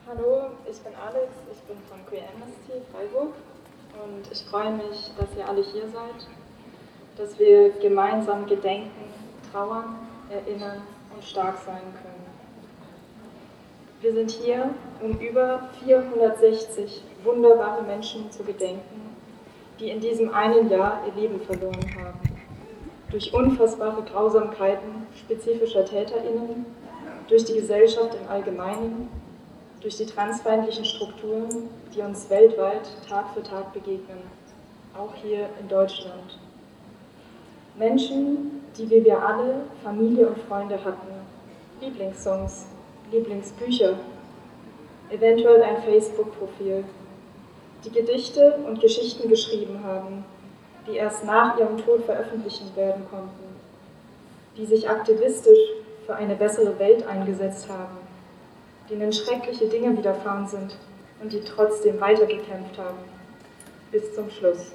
Hallo, ich bin Alex, ich bin von Queer Amnesty Freiburg und ich freue mich, dass ihr alle hier seid, dass wir gemeinsam gedenken, trauern, erinnern und stark sein können. Wir sind hier, um über 460 wunderbare Menschen zu gedenken, die in diesem einen Jahr ihr Leben verloren haben. Durch unfassbare Grausamkeiten spezifischer TäterInnen, durch die Gesellschaft im Allgemeinen, durch die transfeindlichen Strukturen, die uns weltweit Tag für Tag begegnen, auch hier in Deutschland. Menschen, die wie wir alle Familie und Freunde hatten, Lieblingssongs, Lieblingsbücher, eventuell ein Facebook-Profil, die Gedichte und Geschichten geschrieben haben, die erst nach ihrem Tod veröffentlicht werden konnten, die sich aktivistisch für eine bessere Welt eingesetzt haben, denen schreckliche Dinge widerfahren sind und die trotzdem weitergekämpft haben, bis zum Schluss.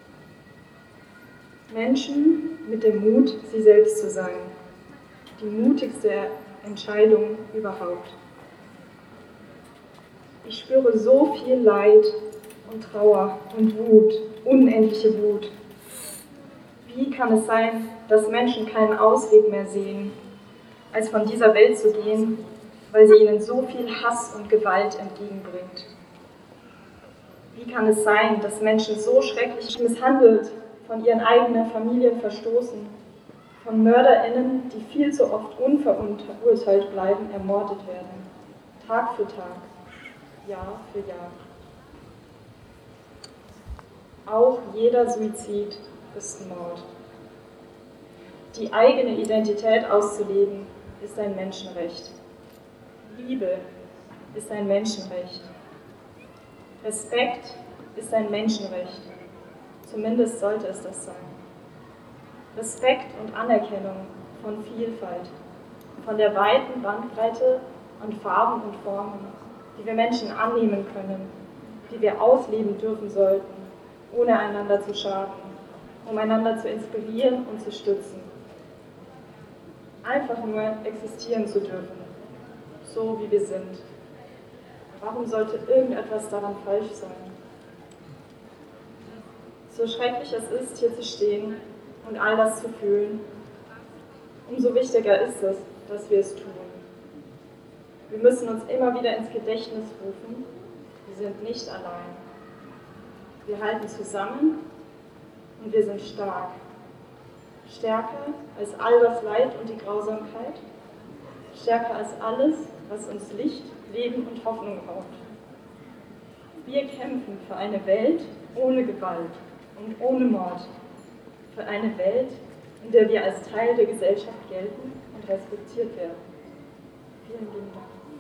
Menschen mit dem Mut, sie selbst zu sein, die mutigste Entscheidung überhaupt. Ich spüre so viel Leid und Trauer und Wut, unendliche Wut. Wie kann es sein, dass Menschen keinen Ausweg mehr sehen, als von dieser Welt zu gehen, weil sie ihnen so viel Hass und Gewalt entgegenbringt? Wie kann es sein, dass Menschen so schrecklich misshandelt, von ihren eigenen Familien verstoßen, von MörderInnen, die viel zu oft unverurteilt bleiben, ermordet werden, Tag für Tag, Jahr für Jahr? Auch jeder Suizid ist Mord. Die eigene Identität auszuleben, ist ein Menschenrecht. Liebe ist ein Menschenrecht. Respekt ist ein Menschenrecht. Zumindest sollte es das sein. Respekt und Anerkennung von Vielfalt, von der weiten Bandbreite an Farben und Formen, die wir Menschen annehmen können, die wir ausleben dürfen sollten, ohne einander zu schaden, um einander zu inspirieren und zu stützen. Einfach nur existieren zu dürfen, so wie wir sind. Warum sollte irgendetwas daran falsch sein? So schrecklich es ist, hier zu stehen und all das zu fühlen, umso wichtiger ist es, dass wir es tun. Wir müssen uns immer wieder ins Gedächtnis rufen, wir sind nicht allein. Wir halten zusammen und wir sind stark. Stärker als all das Leid und die Grausamkeit, stärker als alles, was uns Licht, Leben und Hoffnung raubt. Wir kämpfen für eine Welt ohne Gewalt und ohne Mord, für eine Welt, in der wir als Teil der Gesellschaft gelten und respektiert werden. Vielen lieben Dank.